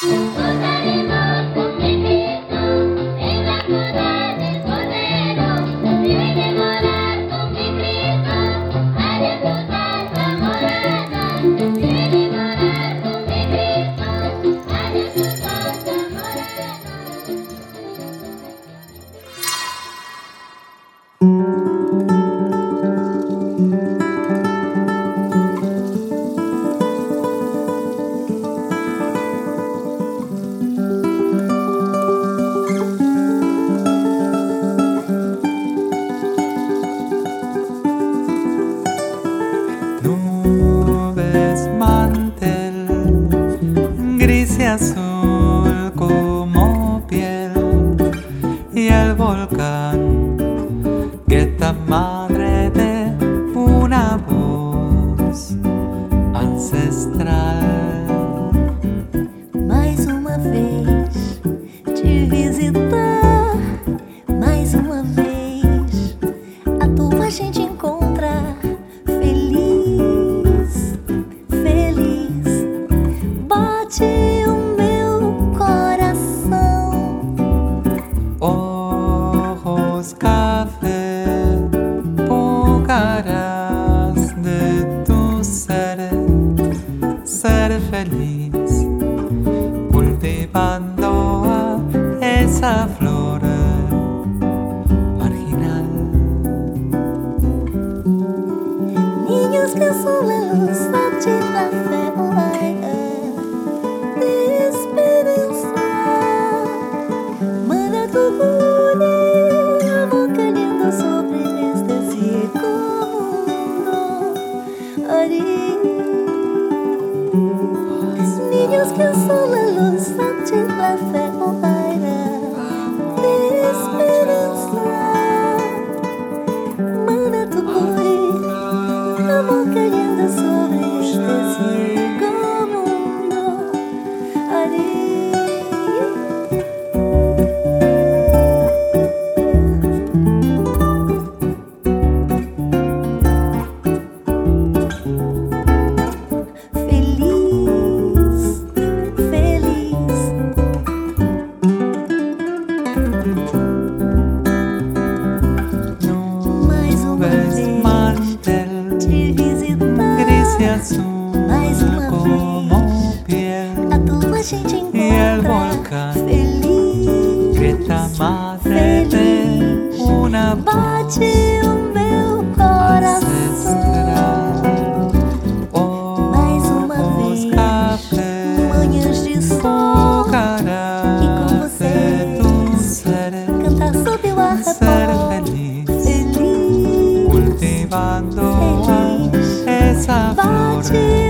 Gozaremos con mi Cristo en la ciudad del Cordero. Vive de morar con mi Cristo a disfrutar la morada. Vive de morar con mi Cristo a disfrutar la morada. Nubes mantel, gris y azul como piel, y el volcán, quieta madre de una voz ancestral. Mais uma vez te visitar, mais uma vez a tua gente encontrar. Feliz, feliz, bate o meu coração. Ojos café, pucarás de tu ser feliz, cultivando a esa flor marginal. Niños que son la luz de la fe, de esperanza. Manda tu gure, amor cayendo sobre este ciego mundo. Niños que son la luz de la fe, de esperanza. Manda tu gure, amor cayendo sobre este ciego mundo. Feliz, feliz. Mais uma Nubes vez mantel, te visitar, gris y azul mais uma como piel, a tua gente y el encontra. volcán, Feliz, quieta madre de feliz, una voz bate o meu coração. ancestral. Mais uma Ojos vez, café, manhãs de sol, pucarás e com você de tu ser cantar sob o arrebol. feliz, Feliz, cultivando a feliz, esa flor bate